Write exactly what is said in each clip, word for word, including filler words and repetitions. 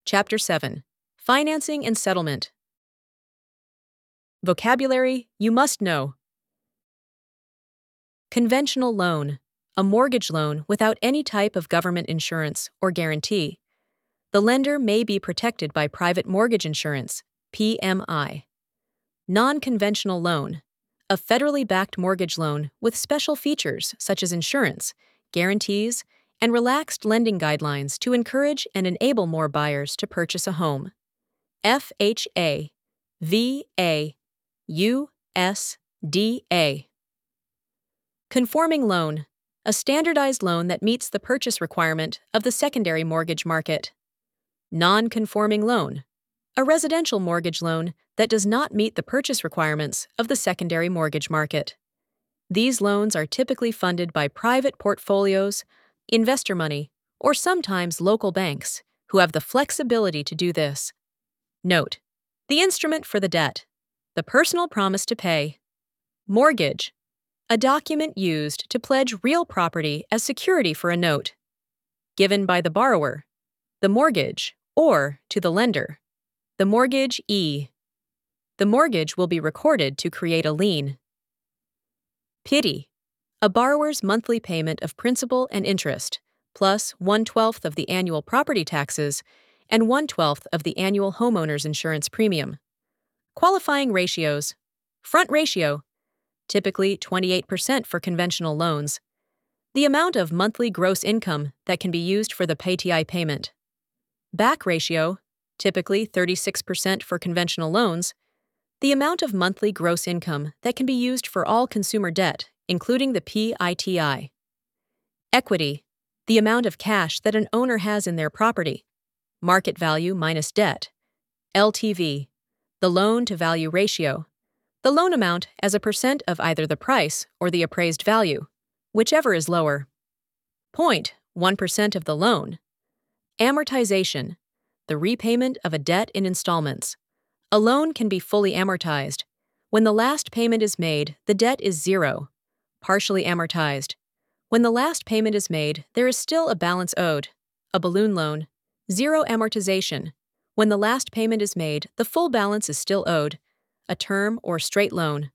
Chapter seven. Financing and Settlement. Vocabulary you must know. Conventional loan, a mortgage loan without any type of government insurance or guarantee. The lender may be protected by private mortgage insurance, P M I. Non-conventional loan, a federally backed mortgage loan with special features such as insurance, guarantees, and relaxed lending guidelines to encourage and enable more buyers to purchase a home. F H A V A U S D A. Conforming loan, a standardized loan that meets the purchase requirement of the secondary mortgage market. Non-conforming loan, a residential mortgage loan that does not meet the purchase requirements of the secondary mortgage market. These loans are typically funded by private portfolios, investor money, or sometimes local banks, who have the flexibility to do this. Note: the instrument for the debt, the personal promise to pay. Mortgage, a document used to pledge real property as security for a note, given by the borrower, the mortgage, or to the lender, the mortgagee. The mortgage will be recorded to create a lien. P I T I, a borrower's monthly payment of principal and interest, plus one-twelfth of the annual property taxes and one-twelfth of the annual homeowner's insurance premium. Qualifying ratios. Front ratio, typically twenty-eight percent for conventional loans. The amount of monthly gross income that can be used for the P T I payment. Back ratio, typically thirty-six percent for conventional loans. The amount of monthly gross income that can be used for all consumer debt, including the P T I. Equity, the amount of cash that an owner has in their property. Market value minus debt. L T V, the loan-to-value ratio, the loan amount as a percent of either the price or the appraised value, whichever is lower. zero point one percent of the loan. Amortization, the repayment of a debt in installments. A loan can be fully amortized. When the last payment is made, the debt is zero. Partially amortized. When the last payment is made, there is still a balance owed. A balloon loan. Zero amortization. When the last payment is made, the full balance is still owed. A term or straight loan.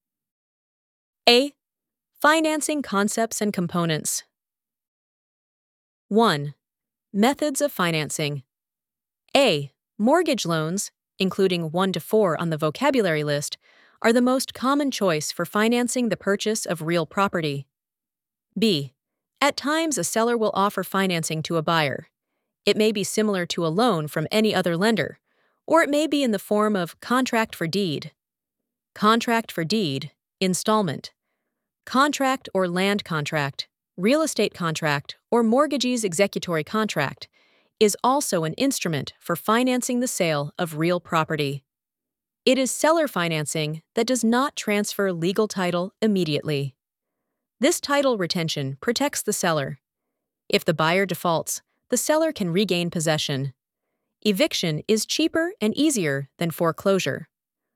A. Financing concepts and components. one. Methods of financing. A. Mortgage loans, including one to four on the vocabulary list, are the most common choice for financing the purchase of real property. B. At times, a seller will offer financing to a buyer. It may be similar to a loan from any other lender, or it may be in the form of contract for deed. Contract for deed, installment. Contract or land contract, real estate contract, or mortgagee's executory contract is also an instrument for financing the sale of real property. It is seller financing that does not transfer legal title immediately. This title retention protects the seller. If the buyer defaults, the seller can regain possession. Eviction is cheaper and easier than foreclosure.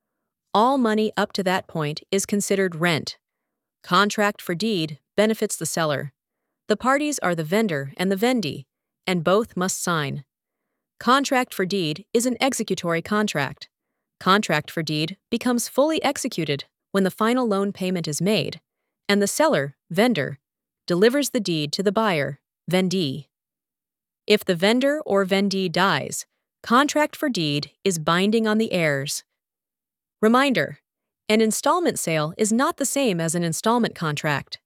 All money up to that point is considered rent. Contract for deed benefits the seller. The parties are the vendor and the vendee, and both must sign. Contract for deed is an executory contract. Contract for deed becomes fully executed when the final loan payment is made, and the seller, vendor, delivers the deed to the buyer, vendee. If the vendor or vendee dies, contract for deed is binding on the heirs. Reminder: an installment sale is not the same as an installment contract.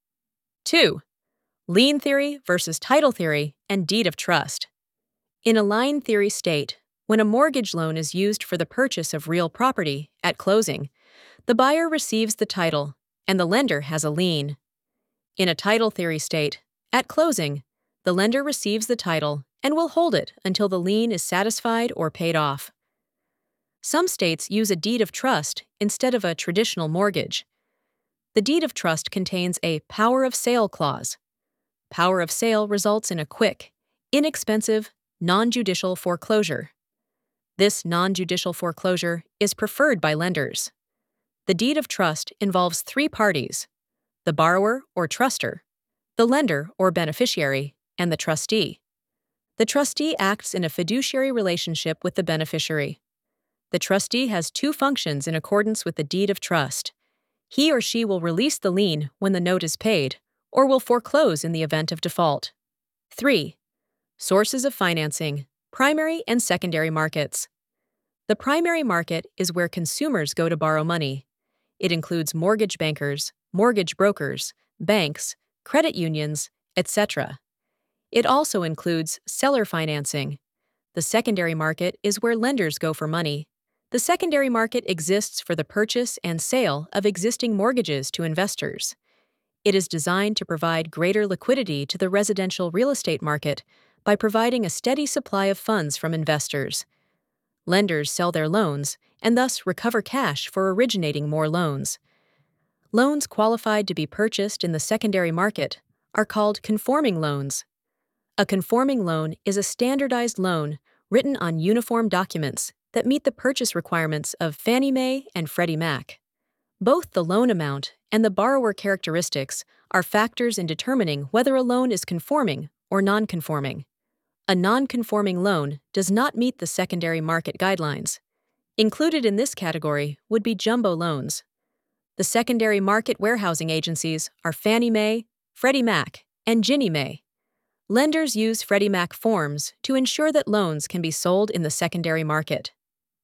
two. Lien theory versus title theory and deed of trust. In a lien theory state, when a mortgage loan is used for the purchase of real property at closing, the buyer receives the title and the lender has a lien. In a title theory state, at closing, the lender receives the title and will hold it until the lien is satisfied or paid off. Some states use a deed of trust instead of a traditional mortgage. The deed of trust contains a power of sale clause. Power of sale results in a quick, inexpensive, non-judicial foreclosure. This non-judicial foreclosure is preferred by lenders. The deed of trust involves three parties: the borrower or truster, the lender or beneficiary, and the trustee. The trustee acts in a fiduciary relationship with the beneficiary. The trustee has two functions in accordance with the deed of trust. He or she will release the lien when the note is paid, or will foreclose in the event of default. three. Sources of financing, primary and secondary markets. The primary market is where consumers go to borrow money. It includes mortgage bankers, mortgage brokers, banks, credit unions, et cetera. It also includes seller financing. The secondary market is where lenders go for money. The secondary market exists for the purchase and sale of existing mortgages to investors. It is designed to provide greater liquidity to the residential real estate market by providing a steady supply of funds from investors. Lenders sell their loans and thus recover cash for originating more loans. Loans qualified to be purchased in the secondary market are called conforming loans. A conforming loan is a standardized loan written on uniform documents that meet the purchase requirements of Fannie Mae and Freddie Mac. Both the loan amount and the borrower characteristics are factors in determining whether a loan is conforming or non-conforming. A non-conforming loan does not meet the secondary market guidelines. Included in this category would be jumbo loans. The secondary market warehousing agencies are Fannie Mae, Freddie Mac, and Ginnie Mae. Lenders use Freddie Mac forms to ensure that loans can be sold in the secondary market.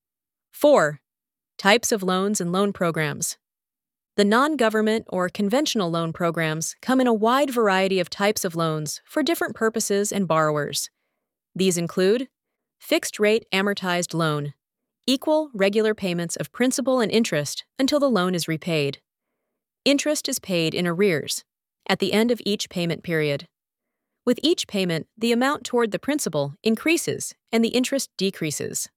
four. Types of loans and loan programs. The non-government or conventional loan programs come in a wide variety of types of loans for different purposes and borrowers. These include fixed-rate amortized loan, equal regular payments of principal and interest until the loan is repaid. Interest is paid in arrears, at the end of each payment period. With each payment, the amount toward the principal increases and the interest decreases.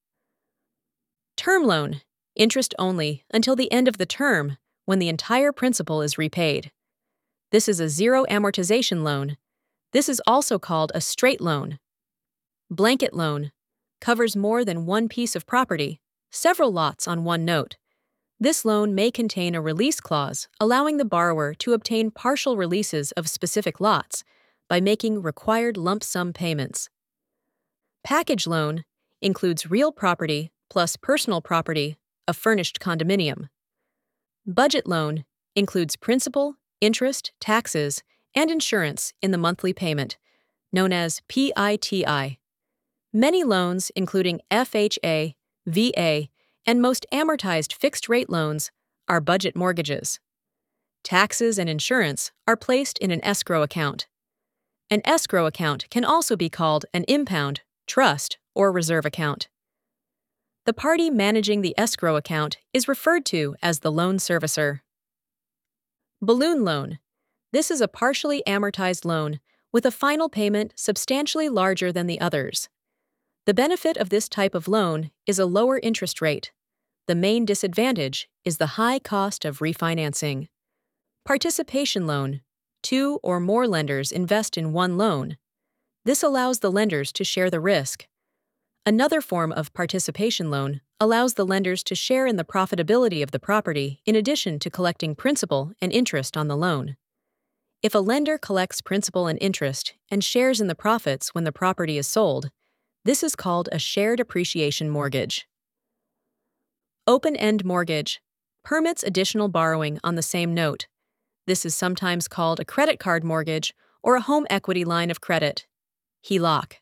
Term loan, interest only until the end of the term when the entire principal is repaid. This is a zero amortization loan. This is also called a straight loan. Blanket loan covers more than one piece of property, several lots on one note. This loan may contain a release clause allowing the borrower to obtain partial releases of specific lots by making required lump sum payments. Package loan includes real property plus personal property, a furnished condominium. Budget loan includes principal, interest, taxes, and insurance in the monthly payment, known as P I T I. Many loans, including F H A, V A, and most amortized fixed-rate loans, are budget mortgages. Taxes and insurance are placed in an escrow account. An escrow account can also be called an impound, trust, or reserve account. The party managing the escrow account is referred to as the loan servicer. Balloon loan. This is a partially amortized loan with a final payment substantially larger than the others. The benefit of this type of loan is a lower interest rate. The main disadvantage is the high cost of refinancing. Participation loan. Two or more lenders invest in one loan. This allows the lenders to share the risk. Another form of participation loan allows the lenders to share in the profitability of the property in addition to collecting principal and interest on the loan. If a lender collects principal and interest and shares in the profits when the property is sold, this is called a shared appreciation mortgage. Open-end mortgage permits additional borrowing on the same note. This is sometimes called a credit card mortgage or a home equity line of credit, H E L O C.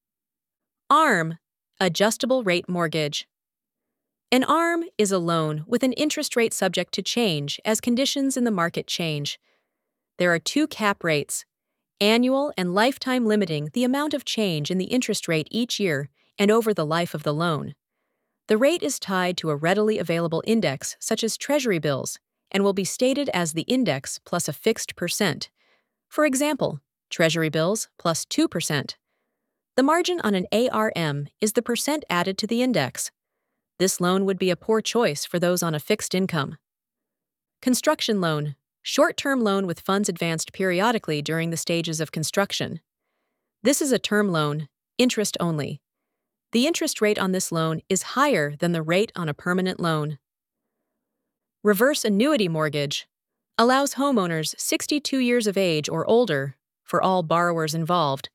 A R M, adjustable rate mortgage. An A R M is a loan with an interest rate subject to change as conditions in the market change. There are two cap rates, annual and lifetime, limiting the amount of change in the interest rate each year and over the life of the loan. The rate is tied to a readily available index such as Treasury bills and will be stated as the index plus a fixed percent. For example, Treasury bills plus two percent. The margin on an A R M is the percent added to the index. This loan would be a poor choice for those on a fixed income. Construction loan, short-term loan with funds advanced periodically during the stages of construction. This is a term loan, interest only. The interest rate on this loan is higher than the rate on a permanent loan. Reverse annuity mortgage allows homeowners sixty-two years of age or older, for all borrowers involved,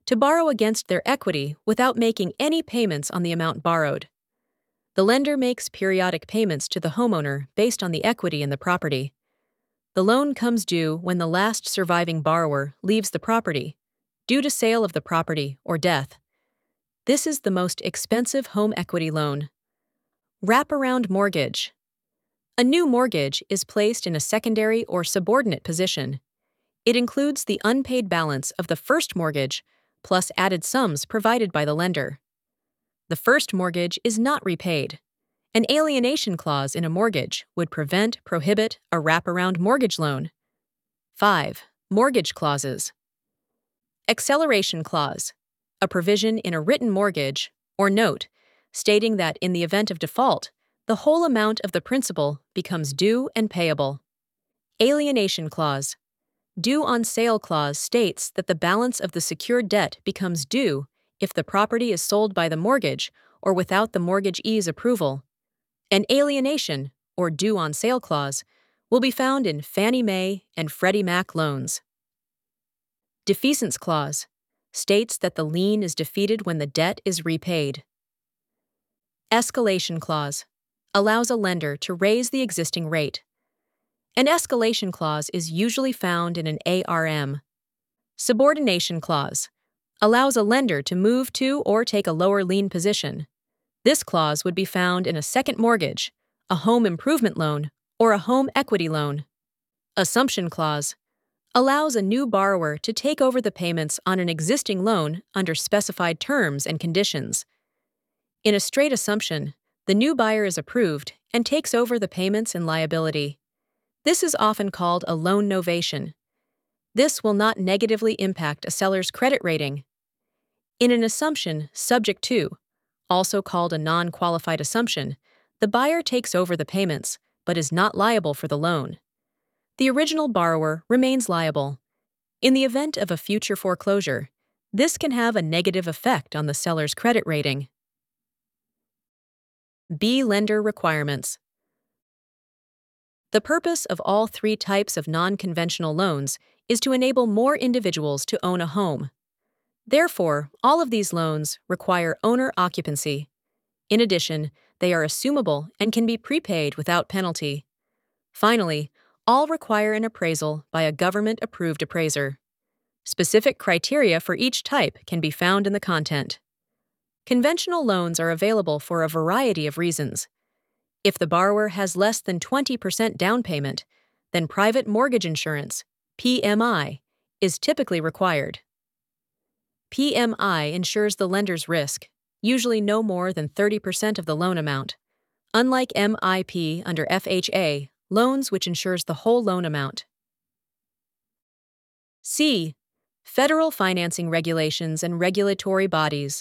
to borrow against their equity without making any payments on the amount borrowed. The lender makes periodic payments to the homeowner based on the equity in the property. The loan comes due when the last surviving borrower leaves the property, due to sale of the property or death. This is the most expensive home equity loan. Wraparound mortgage. A new mortgage is placed in a secondary or subordinate position. It includes the unpaid balance of the first mortgage plus added sums provided by the lender. The first mortgage is not repaid. An alienation clause in a mortgage would prevent, prohibit a wraparound mortgage loan. five. Mortgage clauses. Acceleration clause. A provision in a written mortgage or note stating that in the event of default, the whole amount of the principal becomes due and payable. Alienation clause. Due on sale clause states that the balance of the secured debt becomes due if the property is sold by the mortgage or without the mortgagee's approval. An alienation, or due on sale clause, will be found in Fannie Mae and Freddie Mac loans. Defeasance clause states that the lien is defeated when the debt is repaid. Escalation clause allows a lender to raise the existing rate. An escalation clause is usually found in an A R M. Subordination clause allows a lender to move to or take a lower lien position. This clause would be found in a second mortgage, a home improvement loan, or a home equity loan. Assumption clause allows a new borrower to take over the payments on an existing loan under specified terms and conditions. In a straight assumption, the new buyer is approved and takes over the payments and liability. This is often called a loan novation. This will not negatively impact a seller's credit rating. In an assumption subject to, also called a non-qualified assumption, the buyer takes over the payments but is not liable for the loan. The original borrower remains liable. In the event of a future foreclosure, this can have a negative effect on the seller's credit rating. B. Lender requirements. The purpose of all three types of non-conventional loans is to enable more individuals to own a home. Therefore, all of these loans require owner occupancy. In addition, they are assumable and can be prepaid without penalty. Finally, all require an appraisal by a government-approved appraiser. Specific criteria for each type can be found in the content. Conventional loans are available for a variety of reasons. If the borrower has less than twenty percent down payment, then private mortgage insurance, P M I, is typically required. P M I insures the lender's risk, usually no more than thirty percent of the loan amount, unlike M I P under F H A, loans which insures the whole loan amount. C. Federal financing regulations and regulatory bodies.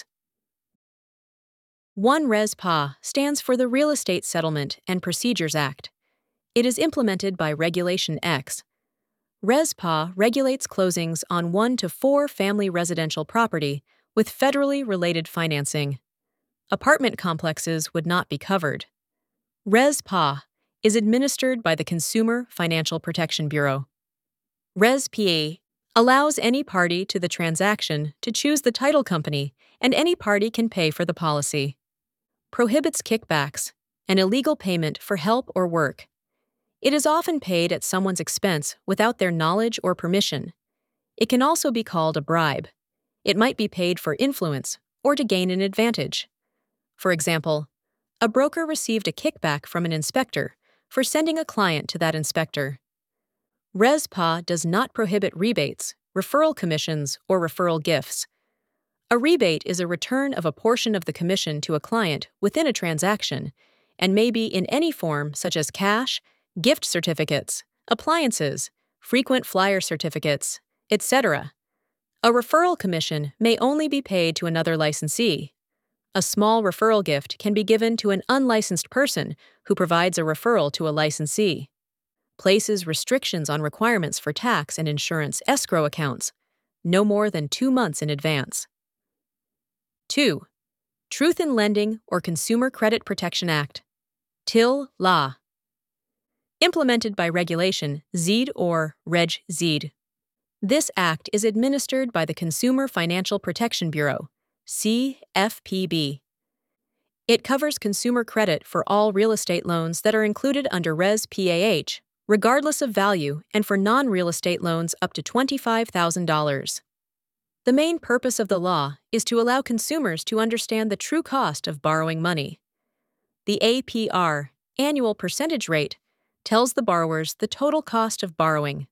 one R E S P A stands for the Real Estate Settlement and Procedures Act. It is implemented by Regulation X. R E S P A regulates closings on one to four family residential property with federally related financing. Apartment complexes would not be covered. R E S P A is administered by the Consumer Financial Protection Bureau. R E S P A allows any party to the transaction to choose the title company, and any party can pay for the policy. Prohibits kickbacks, an illegal payment for help or work. It is often paid at someone's expense without their knowledge or permission. It can also be called a bribe. It might be paid for influence or to gain an advantage. For example, a broker received a kickback from an inspector for sending a client to that inspector. R E S P A does not prohibit rebates, referral commissions, or referral gifts. A rebate is a return of a portion of the commission to a client within a transaction and may be in any form such as cash, gift certificates, appliances, frequent flyer certificates, et cetera. A referral commission may only be paid to another licensee. A small referral gift can be given to an unlicensed person who provides a referral to a licensee. Places restrictions on requirements for tax and insurance escrow accounts, no more than two months in advance. two. Truth in Lending or Consumer Credit Protection Act. T I L Law. Implemented by Regulation Z E D or Reg Z E D. This act is administered by the Consumer Financial Protection Bureau, C F P B. It covers consumer credit for all real estate loans that are included under Res P A H, regardless of value, and for non-real estate loans up to twenty-five thousand dollars. The main purpose of the law is to allow consumers to understand the true cost of borrowing money. The A P R, annual percentage rate, tells the borrowers the total cost of borrowing.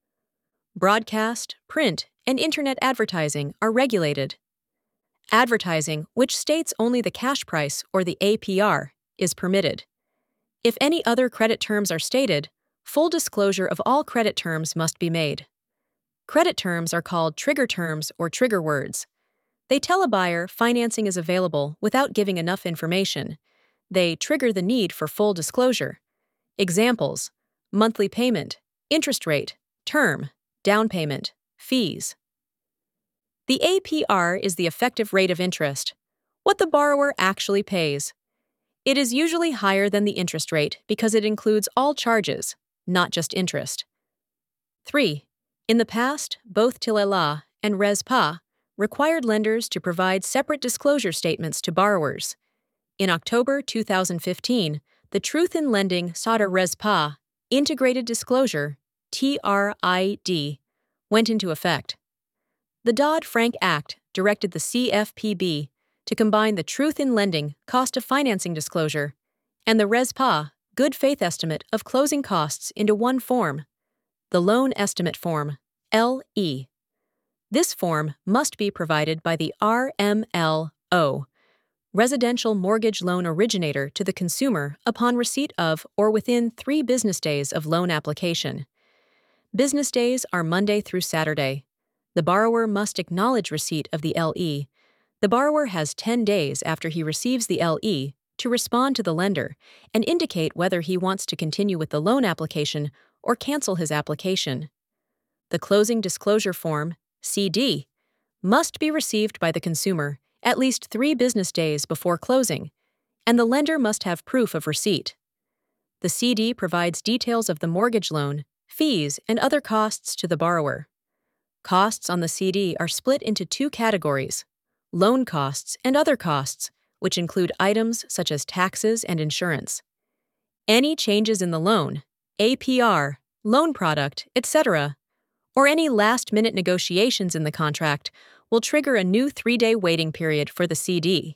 Broadcast, print, and internet advertising are regulated. Advertising, which states only the cash price or the A P R, is permitted. If any other credit terms are stated, full disclosure of all credit terms must be made. Credit terms are called trigger terms or trigger words. They tell a buyer financing is available without giving enough information. They trigger the need for full disclosure. Examples: monthly payment, interest rate, term, down payment, fees. The A P R is the effective rate of interest, what the borrower actually pays. It is usually higher than the interest rate because it includes all charges, not just interest. three. In the past, both TILELA and RESPA required lenders to provide separate disclosure statements to borrowers. In October two thousand fifteen, the Truth in Lending SADA RESPA Integrated Disclosure T R I D went into effect. The Dodd-Frank Act directed the C F P B to combine the Truth in Lending Cost of Financing Disclosure and the RESPA Good Faith Estimate of Closing Costs into one form, the Loan Estimate Form, L E. This form must be provided by the R M L O, Residential Mortgage Loan Originator, to the consumer upon receipt of or within three business days of loan application. Business days are Monday through Saturday. The borrower must acknowledge receipt of the L E. The borrower has ten days after he receives the L E to respond to the lender and indicate whether he wants to continue with the loan application or cancel his application. The Closing Disclosure Form, C D, must be received by the consumer at least three business days before closing, and the lender must have proof of receipt. The C D provides details of the mortgage loan, fees, and other costs to the borrower. Costs on the C D are split into two categories: loan costs and other costs, which include items such as taxes and insurance. Any changes in the loan, A P R, loan product, et cetera, or any last-minute negotiations in the contract will trigger a new three-day waiting period for the C D.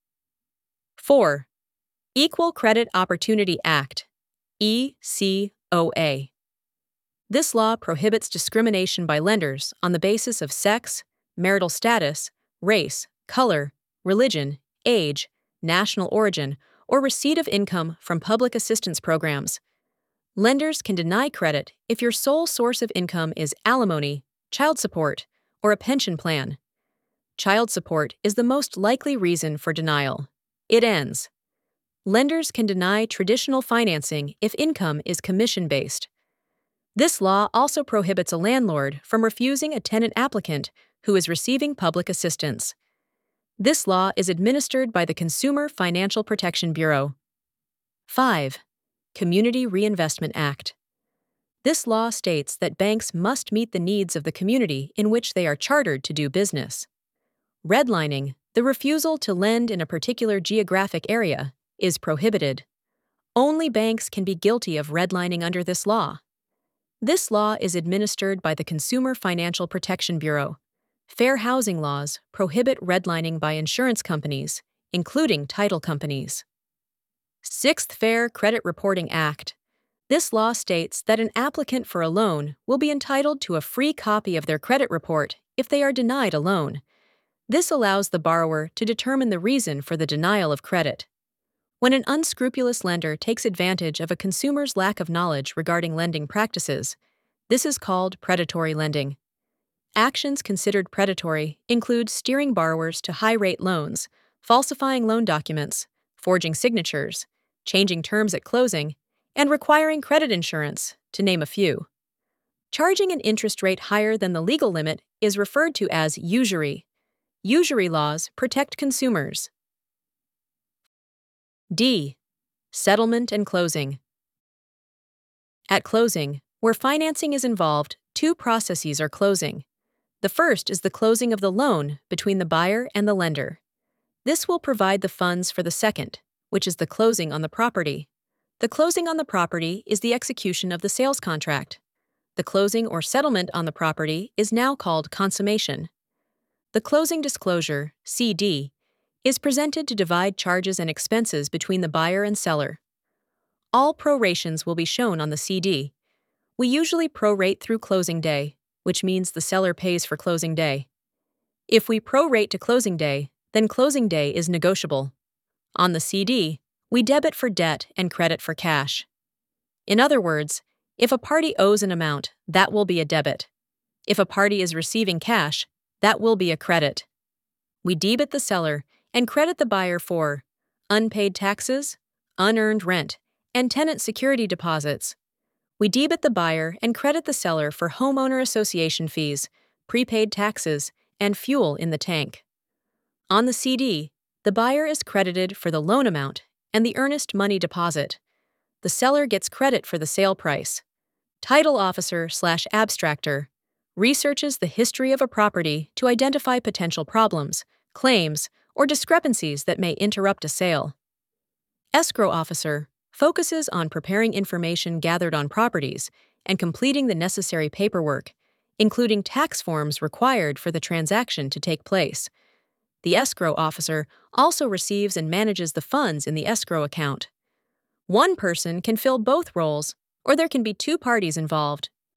four. Equal Credit Opportunity Act, E C O A. This law prohibits discrimination by lenders on the basis of sex, marital status, race, color, religion, age, national origin, or receipt of income from public assistance programs. Lenders can deny credit if your sole source of income is alimony, child support, or a pension plan. Child support is the most likely reason for denial. It ends. Lenders can deny traditional financing if income is commission-based. This law also prohibits a landlord from refusing a tenant applicant who is receiving public assistance. This law is administered by the Consumer Financial Protection Bureau. five. Community Reinvestment Act. This law states that banks must meet the needs of the community in which they are chartered to do business. Redlining, the refusal to lend in a particular geographic area, is prohibited. Only banks can be guilty of redlining under this law. This law is administered by the Consumer Financial Protection Bureau. Fair housing laws prohibit redlining by insurance companies, including title companies. Sixth Fair Credit Reporting Act. This law states that an applicant for a loan will be entitled to a free copy of their credit report if they are denied a loan. This allows the borrower to determine the reason for the denial of credit. When an unscrupulous lender takes advantage of a consumer's lack of knowledge regarding lending practices, this is called predatory lending. Actions considered predatory include steering borrowers to high-rate loans, falsifying loan documents, forging signatures, changing terms at closing, and requiring credit insurance, to name a few. Charging an interest rate higher than the legal limit is referred to as usury. Usury laws protect consumers. D. Settlement and closing. At closing, where financing is involved, two processes are closing. The first is the closing of the loan between the buyer and the lender. This will provide the funds for the second, which is the closing on the property. The closing on the property is the execution of the sales contract. The closing or settlement on the property is now called consummation. The closing disclosure, C D, is presented to divide charges and expenses between the buyer and seller. All prorations will be shown on the C D. We usually prorate through closing day, which means the seller pays for closing day. If we prorate to closing day, then closing day is negotiable. On the C D, we debit for debt and credit for cash. In other words, if a party owes an amount, that will be a debit. If a party is receiving cash, that will be a credit. We debit the seller and credit the buyer for unpaid taxes, unearned rent, and tenant security deposits. We debit the buyer and credit the seller for homeowner association fees, prepaid taxes, and fuel in the tank. On the C D, the buyer is credited for the loan amount and the earnest money deposit. The seller gets credit for the sale price. Title officer slash abstractor researches the history of a property to identify potential problems, claims, or discrepancies that may interrupt a sale. Escrow officer focuses on preparing information gathered on properties and completing the necessary paperwork, including tax forms required for the transaction to take place. The escrow officer also receives and manages the funds in the escrow account. One person can fill both roles, or there can be two parties involved,